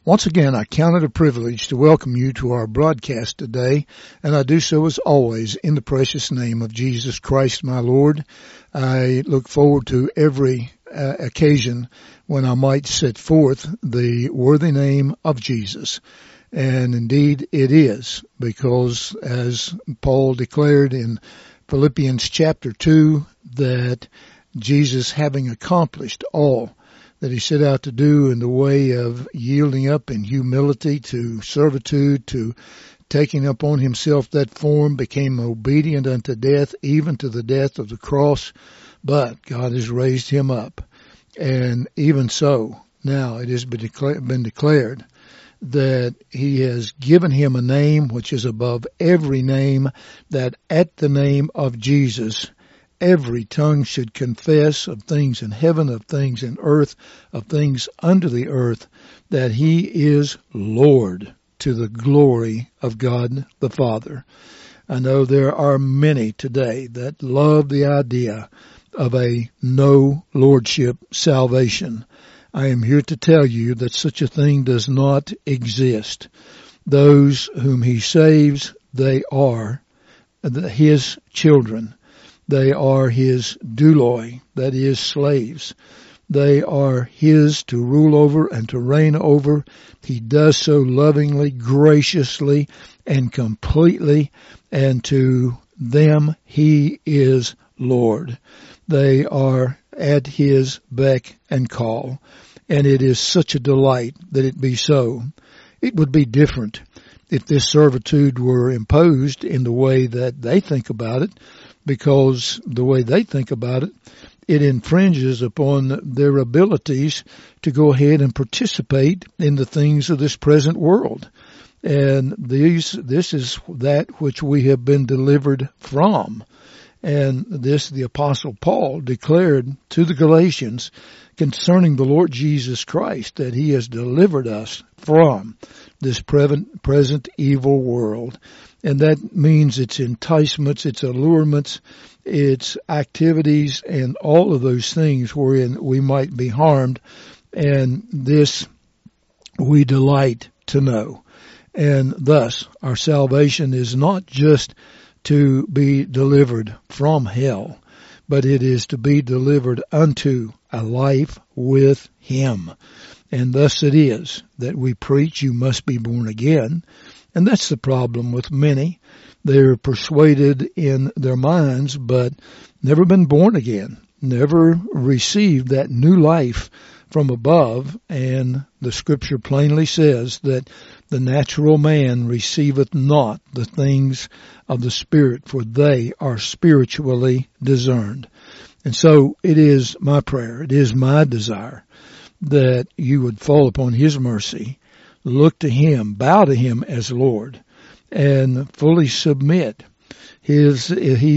Once again, I count it a privilege to welcome you to our broadcast today, and I do so as always in the precious name of Jesus Christ, my Lord. I look forward to every occasion when I might set forth the worthy name of Jesus. And indeed it is, because as Paul declared in Philippians chapter 2, that Jesus, having accomplished all that he set out to do in the way of yielding up in humility to servitude, to taking upon himself that form, became obedient unto death, even to the death of the cross. But God has raised him up. And even so, now it has been declared that he has given him a name which is above every name, that at the name of Jesus every tongue should confess, of things in heaven, of things in earth, of things under the earth, that he is Lord, to the glory of God the Father. I know there are many today that love the idea of a no lordship salvation. I am here to tell you that such a thing does not exist. Those whom he saves, they are his children. They are his douloi, that is, slaves. They are his to rule over and to reign over. He does so lovingly, graciously, and completely, and to them he is Lord. They are at his beck and call, and it is such a delight that it be so. It would be different if this servitude were imposed in the way that they think about it, because the way they think about it, it infringes upon their abilities to go ahead and participate in the things of this present world. And this is that which we have been delivered from. And this the Apostle Paul declared to the Galatians concerning the Lord Jesus Christ, that he has delivered us from this present evil world. And that means its enticements, its allurements, its activities, and all of those things wherein we might be harmed. And this we delight to know. And thus our salvation is not just to be delivered from hell, but it is to be delivered unto a life with him. And thus it is that we preach you must be born again. And that's the problem with many. They're persuaded in their minds, but never been born again, never received that new life from above. And the scripture plainly says that the natural man receiveth not the things of the Spirit, for they are spiritually discerned. And so it is my prayer, it is my desire that you would fall upon his mercy, look to him, bow to him as Lord, and fully submit his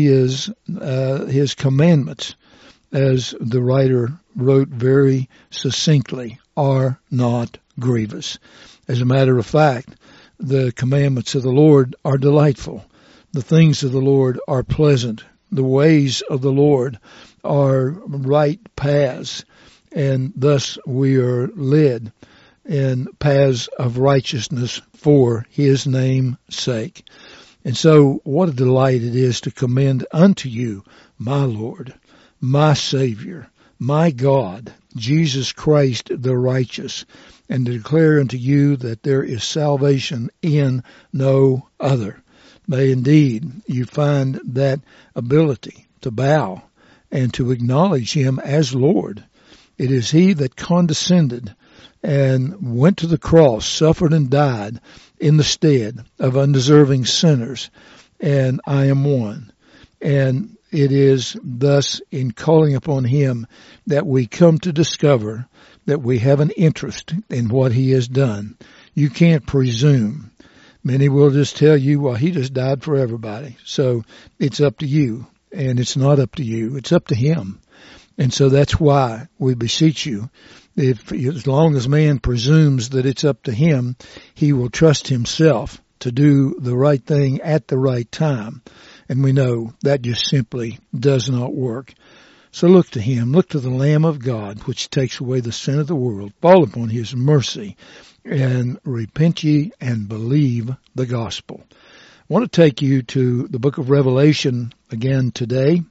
commandments, as the writer wrote very succinctly, are not grievous. As a matter of fact, the commandments of the Lord are delightful. The things of the Lord are pleasant. The ways of the Lord are right paths, and thus we are led in paths of righteousness for his name's sake. And so what a delight it is to commend unto you my Lord, my Savior, my God, Jesus Christ the righteous, and to declare unto you that there is salvation in no other. May indeed you find that ability to bow and to acknowledge him as Lord. It is he that condescended and went to the cross, suffered and died in the stead of undeserving sinners, and I am one. And it is thus in calling upon him that we come to discover that we have an interest in what he has done. You can't presume. Many will just tell you, well, he just died for everybody. So it's up to you. And it's not up to you. It's up to him. And so that's why we beseech you, as long as man presumes that it's up to him, he will trust himself to do the right thing at the right time. And we know that just simply does not work. So look to him, look to the Lamb of God, which takes away the sin of the world. Fall upon his mercy and repent ye and believe the gospel. I want to take you to the book of Revelation again today,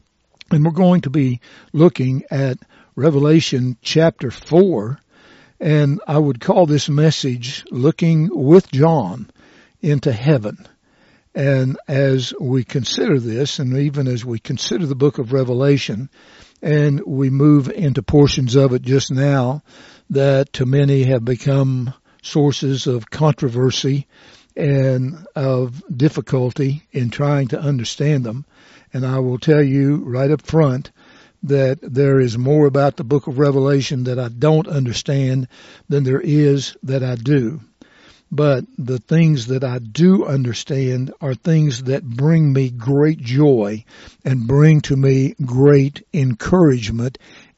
and we're going to be looking at Revelation chapter 4, and I would call this message Looking with John into Heaven. And as we consider this, and even as we consider the book of Revelation, and we move into portions of it just now that to many have become sources of controversy and of difficulty in trying to understand them. And I will tell you right up front that there is more about the book of Revelation that I don't understand than there is that I do. But the things that I do understand are things that bring me great joy and bring to me great encouragement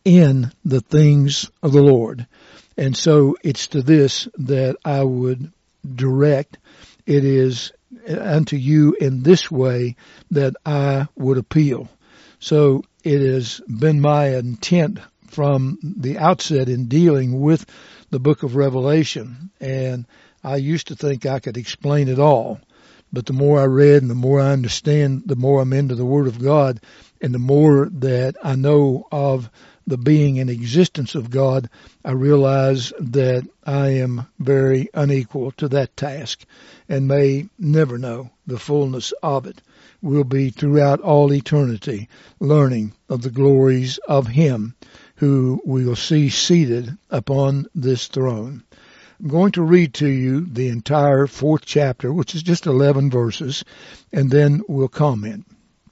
in the things of the Lord. And so it's to this that I would direct. It is unto you in this way that I would appeal. So it has been my intent from the outset in dealing with the book of Revelation, and I used to think I could explain it all, but the more I read and the more I understand, the more I'm into the Word of God, and the more that I know of the being and existence of God, I realize that I am very unequal to that task and may never know the fullness of it. We'll be throughout all eternity learning of the glories of Him who we will see seated upon this throne. I'm going to read to you the entire 4th chapter, which is just 11 verses, and then we'll comment.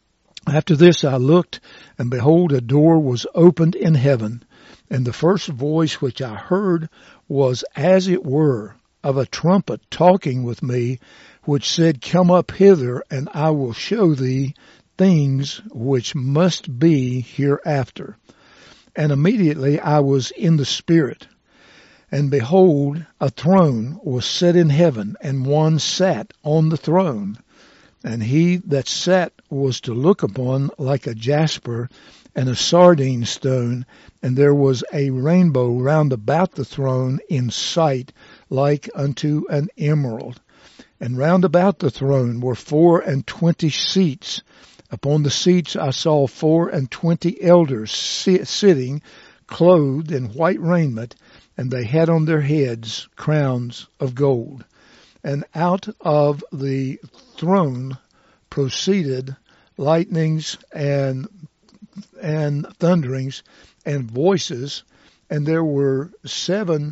After this I looked, and behold, a door was opened in heaven, and the first voice which I heard was as it were of a trumpet talking with me, which said, Come up hither, and I will show thee things which must be hereafter. And immediately I was in the Spirit. And behold, a throne was set in heaven, and one sat on the throne. And he that sat was to look upon like a jasper and a sardine stone, and there was a rainbow round about the throne in sight like unto an emerald. And round about the throne were 24 seats. Upon the seats I saw 24 elders sitting, clothed in white raiment, and they had on their heads crowns of gold. And out of the throne proceeded lightnings and thunderings and voices, and there were 7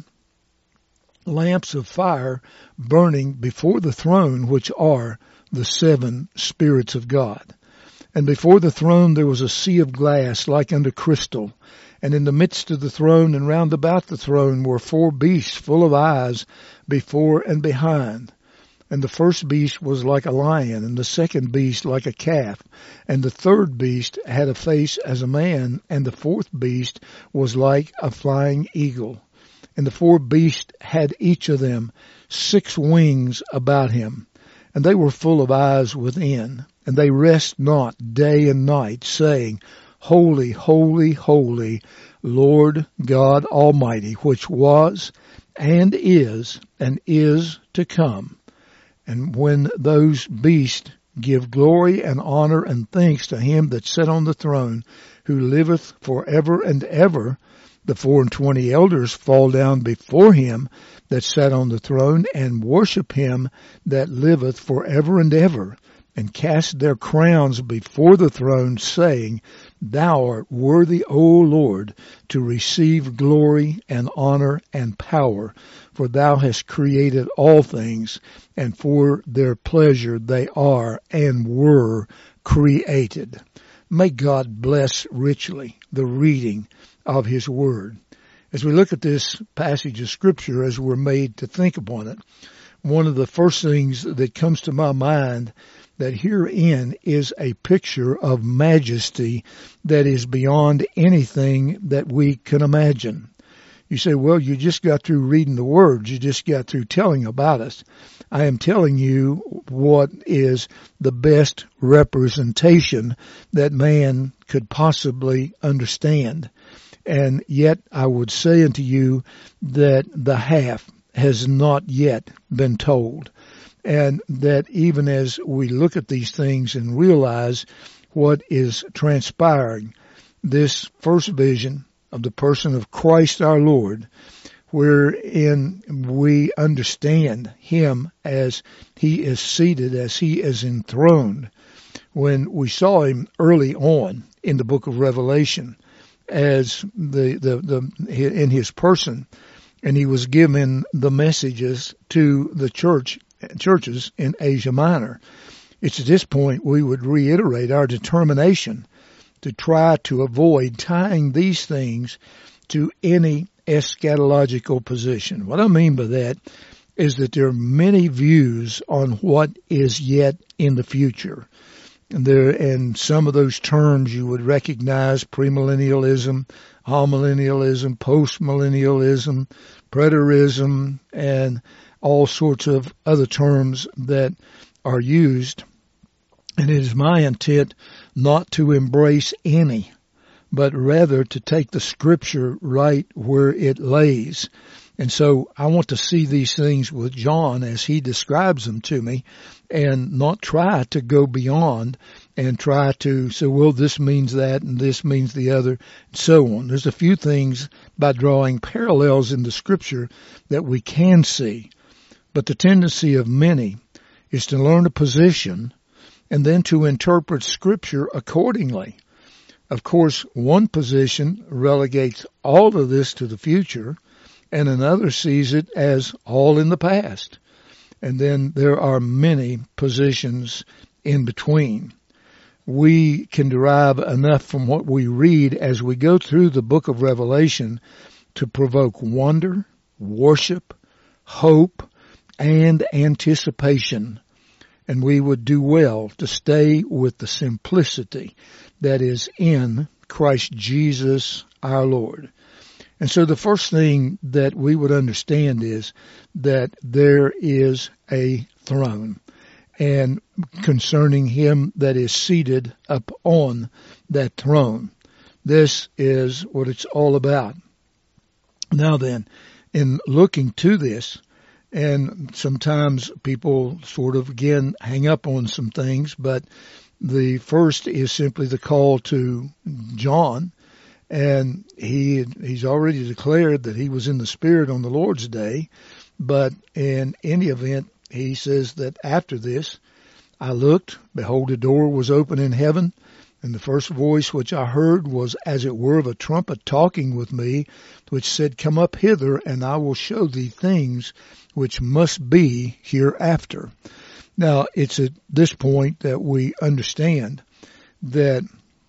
lamps of fire burning before the throne, which are the 7 spirits of God. And before the throne there was a sea of glass like unto crystal. And in the midst of the throne and round about the throne were 4 beasts full of eyes before and behind. And the first beast was like a lion, and the second beast like a calf. And the third beast had a face as a man, and the fourth beast was like a flying eagle. And the 4 beasts had each of them 6 wings about him, and they were full of eyes within. And they rest not day and night, saying, Holy, holy, holy, Lord God Almighty, which was and is to come. And when those beasts give glory and honor and thanks to him that sat on the throne, who liveth forever and ever, the 24 elders fall down before him that sat on the throne and worship him that liveth forever and ever, and cast their crowns before the throne, saying, Thou art worthy, O Lord, to receive glory and honor and power, for thou hast created all things, and for their pleasure they are and were created. May God bless richly the reading of his word. As we look at this passage of Scripture, as we're made to think upon it, one of the first things that comes to my mind that herein is a picture of majesty that is beyond anything that we can imagine. You say, well, you just got through reading the words. You just got through telling about us. I am telling you what is the best representation that man could possibly understand. And yet I would say unto you that the half, has not yet been told. And that even as we look at these things and realize what is transpiring, this first vision of the person of Christ our Lord, wherein we understand him as he is seated, as he is enthroned. When we saw him early on in the book of Revelation as in his person, and he was given the messages to the churches in Asia Minor. It's at this point we would reiterate our determination to try to avoid tying these things to any eschatological position. What I mean by that is that there are many views on what is yet in the future. And some of those terms you would recognize: premillennialism, amillennialism, postmillennialism, preterism, and all sorts of other terms that are used. And it is my intent not to embrace any, but rather to take the scripture right where it lays. And so I want to see these things with John as he describes them to me, and not try to go beyond and try to say, well, this means that and this means the other, and so on. There's a few things by drawing parallels in the scripture that we can see, but the tendency of many is to learn a position and then to interpret scripture accordingly. Of course, one position relegates all of this to the future, and another sees it as all in the past. And then there are many positions in between. We can derive enough from what we read as we go through the book of Revelation to provoke wonder, worship, hope, and anticipation. And we would do well to stay with the simplicity that is in Christ Jesus our Lord. And so the first thing that we would understand is that there is a throne, and concerning him that is seated upon that throne. This is what it's all about. Now then, in looking to this, and sometimes people sort of, again, hang up on some things, but the first is simply the call to John. And he's already declared that he was in the Spirit on the Lord's day. But in any event, he says that after this, I looked, behold, a door was open in heaven, and the first voice which I heard was as it were of a trumpet talking with me, which said, Come up hither, and I will show thee things which must be hereafter. Now, it's at this point that we understand that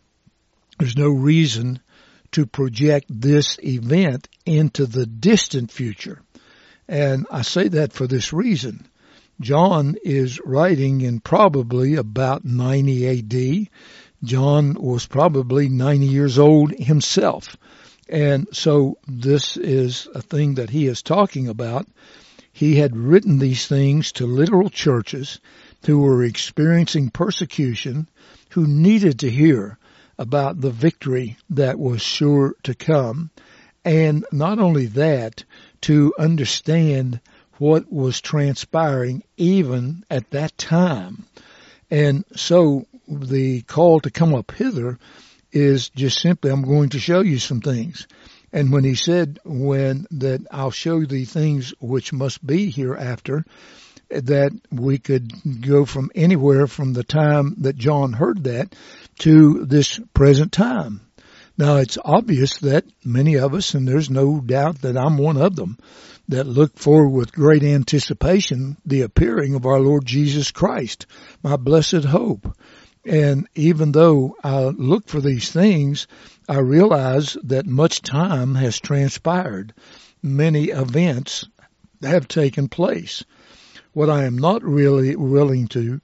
there's no reason to project this event into the distant future. And I say that for this reason. John is writing in probably about 90 AD. John was probably 90 years old himself. And so this is a thing that he is talking about. He had written these things to literal churches who were experiencing persecution, who needed to hear about the victory that was sure to come, and not only that, to understand what was transpiring even at that time. And so the call to come up hither is just simply, I'm going to show you some things. And when he said that I'll show thee things which must be hereafter, that we could go from anywhere from the time that John heard that to this present time. Now, it's obvious that many of us, and there's no doubt that I'm one of them, that look forward with great anticipation the appearing of our Lord Jesus Christ, my blessed hope. And even though I look for these things, I realize that much time has transpired. Many events have taken place. What I am not really willing to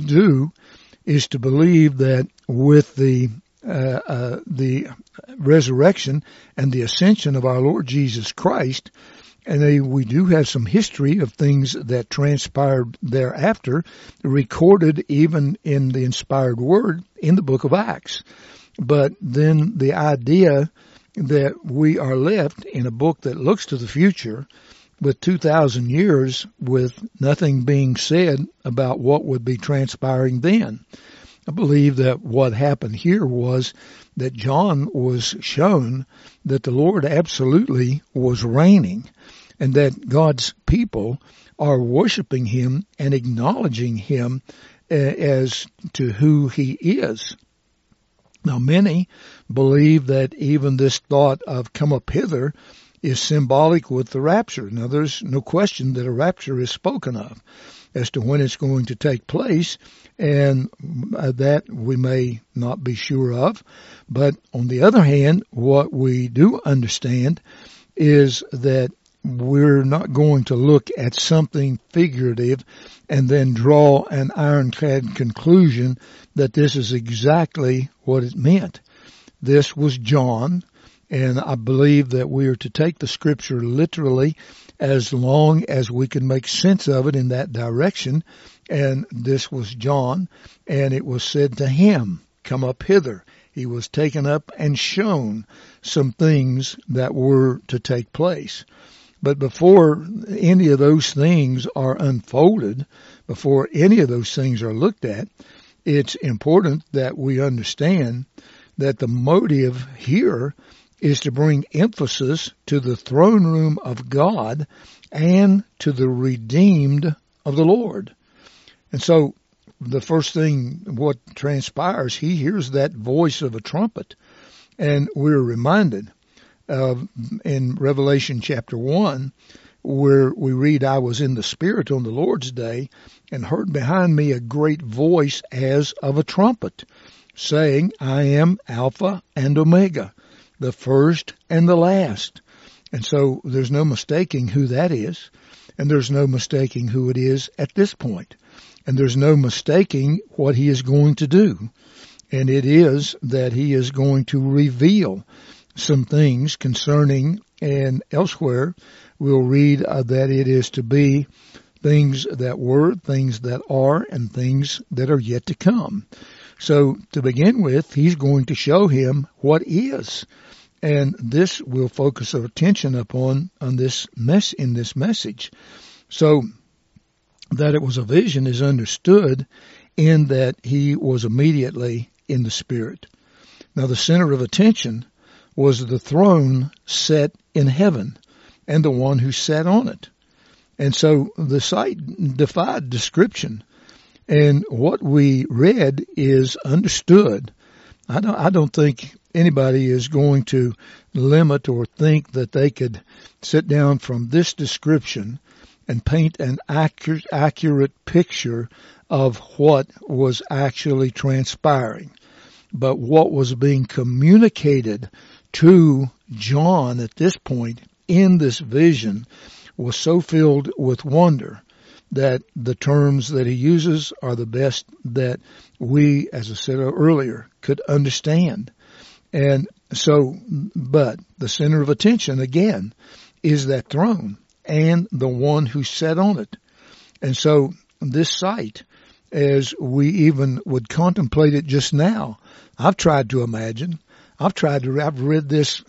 do is to believe that with the resurrection and the ascension of our Lord Jesus Christ, and we do have some history of things that transpired thereafter, recorded even in the inspired word in the book of Acts. But then the idea that we are left in a book that looks to the future, with 2,000 years with nothing being said about what would be transpiring then. I believe that what happened here was that John was shown that the Lord absolutely was reigning, and that God's people are worshiping him and acknowledging him as to who he is. Now, many believe that even this thought of come up hither is symbolic with the rapture. Now, there's no question that a rapture is spoken of as to when it's going to take place, and that we may not be sure of. But on the other hand, what we do understand is that we're not going to look at something figurative and then draw an ironclad conclusion that this is exactly what it meant. This was John, and I believe that we are to take the scripture literally as long as we can make sense of it in that direction. And this was John, and it was said to him, come up hither. He was taken up and shown some things that were to take place. But before any of those things are unfolded, before any of those things are looked at, it's important that we understand that the motive here is to bring emphasis to the throne room of God and to the redeemed of the Lord. And so the first thing, what transpires, he hears that voice of a trumpet, and we're reminded in Revelation chapter 1, where we read, I was in the Spirit on the Lord's day, and heard behind me a great voice as of a trumpet, saying, I am Alpha and Omega, the first and the last. And so there's no mistaking who that is, and there's no mistaking who it is at this point, and there's no mistaking what he is going to do. And it is that he is going to reveal some things concerning, and elsewhere we'll read that it is to be things that were, things that are, and things that are yet to come. So to begin with, he's going to show him what is, and this will focus our attention upon in this message. So that it was a vision is understood in that he was immediately in the Spirit. Now the center of attention was the throne set in heaven and the one who sat on it. And so the sight defied description. And what we read is understood. I don't think anybody is going to limit or think that they could sit down from this description and paint an accurate picture of what was actually transpiring. But what was being communicated to John at this point in this vision was so filled with wonder that the terms that he uses are the best that we, as I said earlier, could understand. And so, but the center of attention, again, is that throne and the one who sat on it. And so this sight, as we even would contemplate it just now, I've tried to imagine, I've read this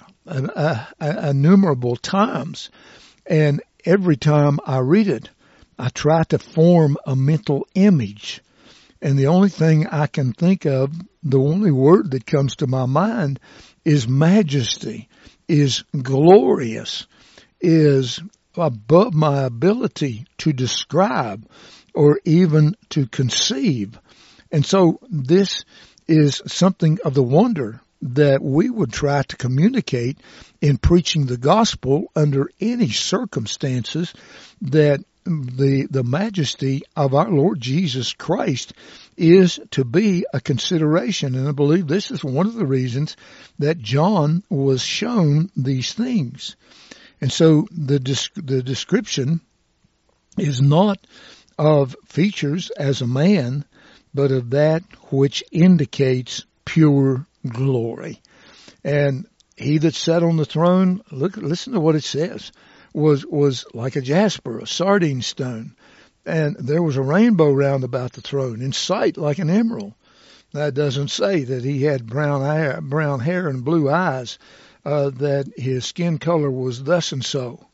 innumerable times, and every time I read it, I try to form a mental image. And the only thing I can think of, the only word that comes to my mind is majesty, is glorious, is above my ability to describe or even to conceive. And so this is something of the wonder that we would try to communicate in preaching the gospel under any circumstances, that the majesty of our Lord Jesus Christ is to be a consideration. And I believe this is one of the reasons that John was shown these things. And so the description is not of features as a man, but of that which indicates pure glory. And he that sat on the throne, listen to what it says, was like a jasper, a sardine stone. And there was a rainbow round about the throne, in sight like an emerald. That doesn't say that he had brown hair and blue eyes, that his skin color was thus and so.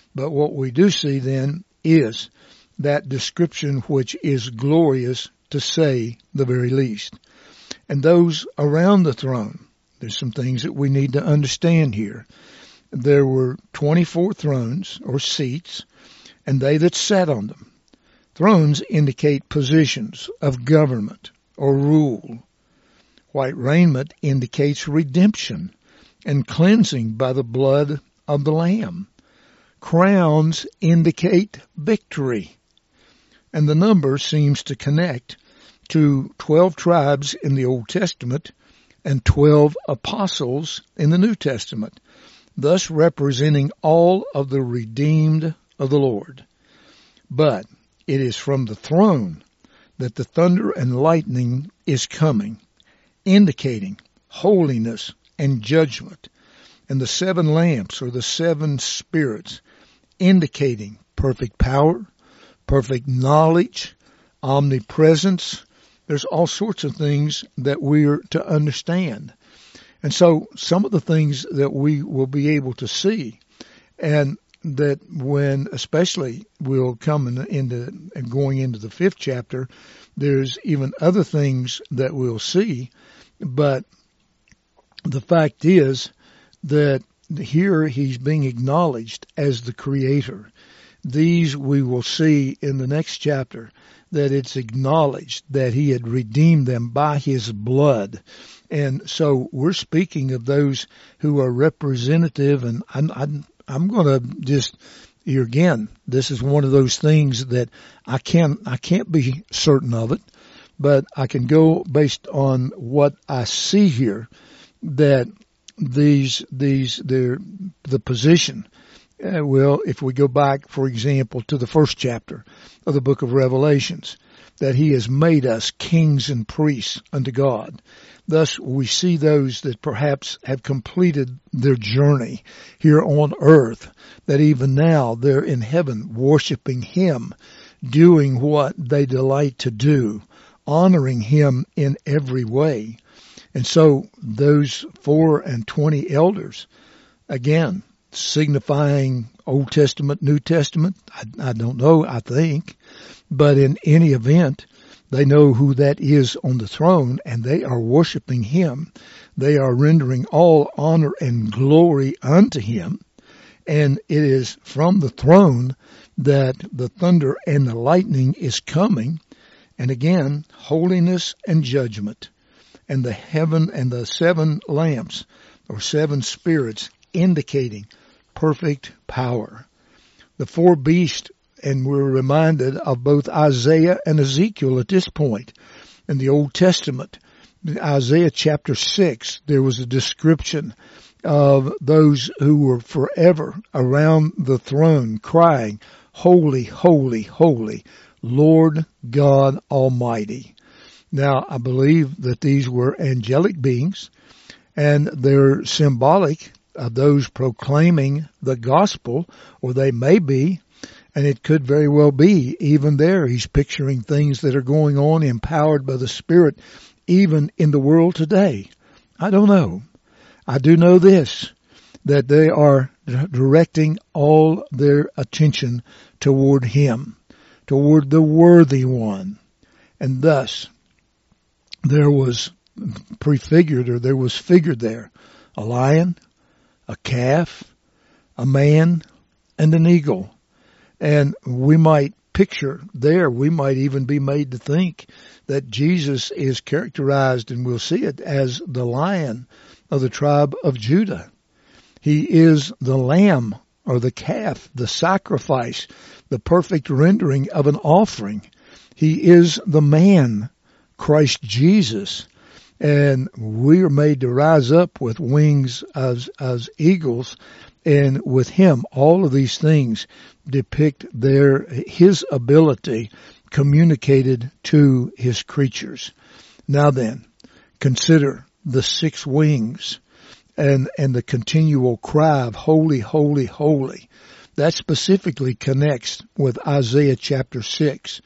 But what we do see then is that description which is glorious to say the very least. And those around the throne, there's some things that we need to understand here. There were 24 thrones or seats, and they that sat on them. Thrones indicate positions of government or rule. White raiment indicates redemption and cleansing by the blood of the Lamb. Crowns indicate victory. And the number seems to connect to 12 tribes in the Old Testament and 12 apostles in the New Testament, thus representing all of the redeemed of the Lord. But it is from the throne that the thunder and lightning is coming, indicating holiness and judgment, and the 7 lamps or the 7 spirits, indicating perfect power, perfect knowledge, omnipresence. There's all sorts of things that we are to understand. And so some of the things that we will be able to see, and that when especially we'll come into and going into the 5th chapter, there's even other things that we'll see. But the fact is that here he's being acknowledged as the Creator. These we will see in the next chapter, that it's acknowledged that he had redeemed them by his blood. And so we're speaking of those who are representative, and I'm going to just, here again, this is one of those things that I can't be certain of it, but I can go based on what I see here, that they're the position. Well, if we go back, for example, to the 1st chapter of the book of Revelations, that he has made us kings and priests unto God. Thus, we see those that perhaps have completed their journey here on earth, that even now they're in heaven worshiping him, doing what they delight to do, honoring him in every way. And so those 24 elders, again, signifying Old Testament, New Testament, I don't know, I think. But in any event, they know who that is on the throne, and they are worshiping him. They are rendering all honor and glory unto him. And it is from the throne that the thunder and the lightning is coming. And again, holiness and judgment. And the heaven and the 7 lamps or 7 spirits indicating perfect power. The 4 beasts, and we're reminded of both Isaiah and Ezekiel at this point in the Old Testament. In Isaiah chapter 6, there was a description of those who were forever around the throne crying, "Holy, holy, holy, Lord God Almighty." Now, I believe that these were angelic beings, and they're symbolic of those proclaiming the gospel, or they may be, and it could very well be, even there, he's picturing things that are going on empowered by the Spirit, even in the world today. I don't know. I do know this, that they are directing all their attention toward him, toward the worthy one. And thus, there was prefigured, or there was figured there, a lion, a calf, a man, and an eagle. And we might picture there, we might even be made to think that Jesus is characterized, and we'll see it, as the Lion of the tribe of Judah. He is the lamb or the calf, the sacrifice, the perfect rendering of an offering. He is the man, Christ Jesus. And we are made to rise up with wings as eagles, and with him, all of these things depict his ability communicated to his creatures. Now then, consider the 6 wings and the continual cry of holy, holy, holy. That specifically connects with Isaiah chapter 6.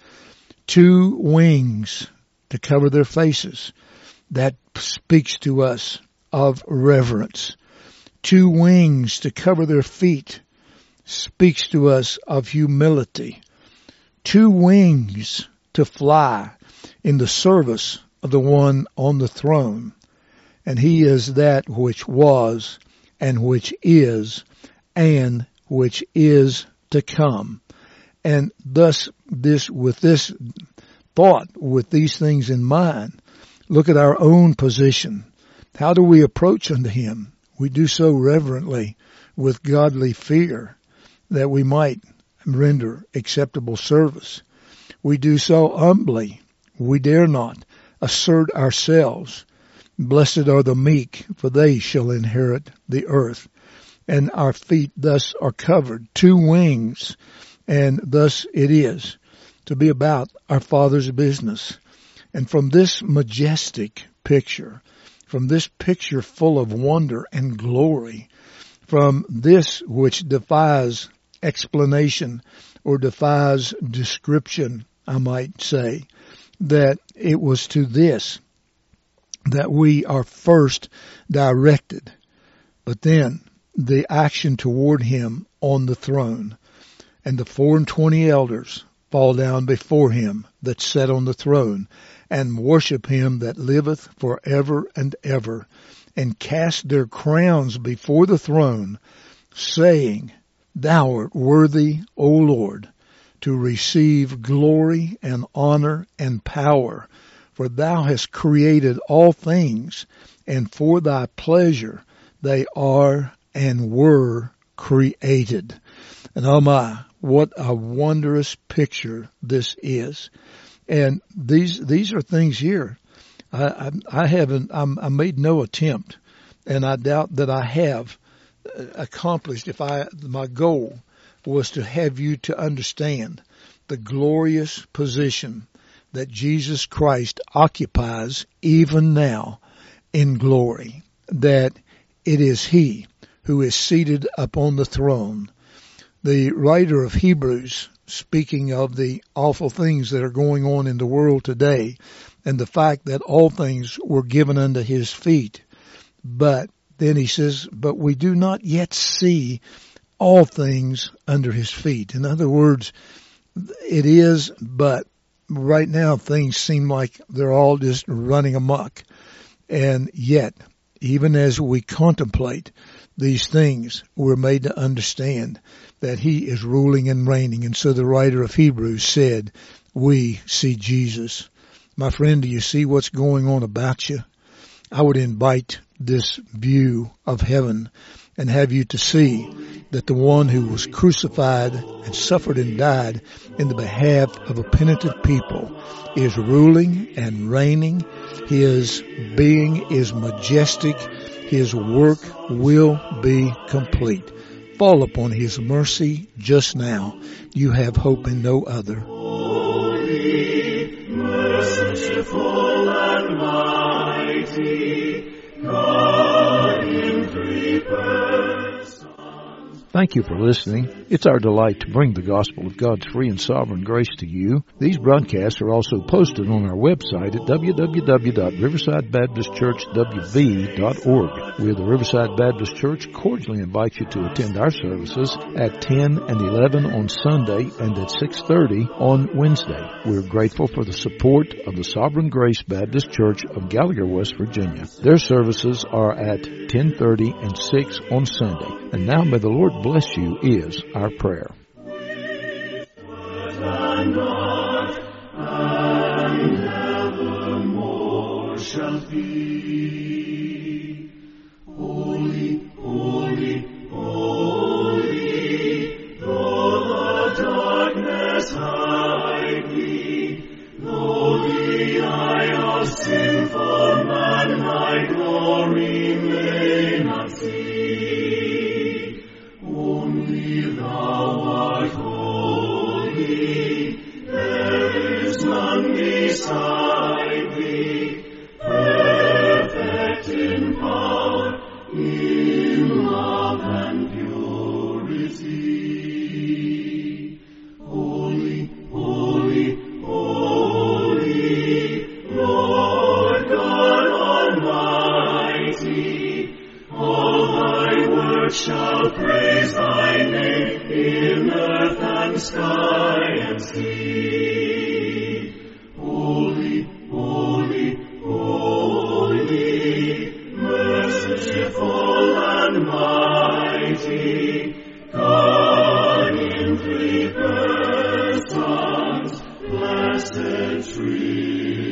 2 wings to cover their faces. That speaks to us of reverence. 2 wings to cover their feet. speaks to us of humility. 2 wings to fly in the service of the one on the throne. And he is that which was, and which is to come. And thus, with this thought, with these things in mind, look at our own position. How do we approach unto him? We do so reverently, with godly fear, that we might render acceptable service. We do so humbly. We dare not assert ourselves. Blessed are the meek, for they shall inherit the earth. And our feet thus are covered, 2 wings, and thus it is to be about our Father's business. And from this majestic picture, from this picture full of wonder and glory, from this which defies explanation or defies description, I might say, that it was to this that we are first directed, but then the action toward him on the throne. And the 24 elders fall down before him that sat on the throne, and worship him that liveth for ever and ever, and cast their crowns before the throne, saying, Thou art worthy, O Lord, to receive glory and honor and power, for thou hast created all things, and for thy pleasure they are and were created. And oh my, what a wondrous picture this is. And these are things here. I made no attempt, and I doubt that I have accomplished my goal was to have you to understand the glorious position that Jesus Christ occupies even now in glory, that it is he who is seated upon the throne. The writer of Hebrews, speaking of the awful things that are going on in the world today, and the fact that all things were given unto his feet, but then he says, but we do not yet see all things under his feet. In other words, it is, but right now things seem like they're all just running amok. And yet, even as we contemplate these things, we're made to understand that he is ruling and reigning. And so the writer of Hebrews said, we see Jesus. My friend, do you see what's going on about you? I would invite this view of heaven and have you to see that the one who was crucified and suffered and died in the behalf of a penitent people is ruling and reigning. His being is majestic. His work will be complete. Fall upon his mercy just now. You have hope in no other. Holy, merciful and mighty, God in 3 persons. Thank you for listening. It's our delight to bring the gospel of God's free and sovereign grace to you. These broadcasts are also posted on our website at www.riversidebaptistchurchwv.org. We of the Riverside Baptist Church cordially invite you to attend our services at 10 and 11 on Sunday and at 6:30 on Wednesday. We're grateful for the support of the Sovereign Grace Baptist Church of Gallagher, West Virginia. Their services are at 10:30 and 6 on Sunday. And now may the Lord bless you is our prayer. And evermore shall be. Holy, holy, holy, though the darkness hide thee, though the eye of sinful man thy glory may not see. Only thou art holy, there is none beside thee, perfect in power, in love and purity. Holy, holy, holy, Lord God Almighty, all thy works shall praise thy name. Holy, holy, holy, merciful and mighty, God in 3 persons, blessed Trinity.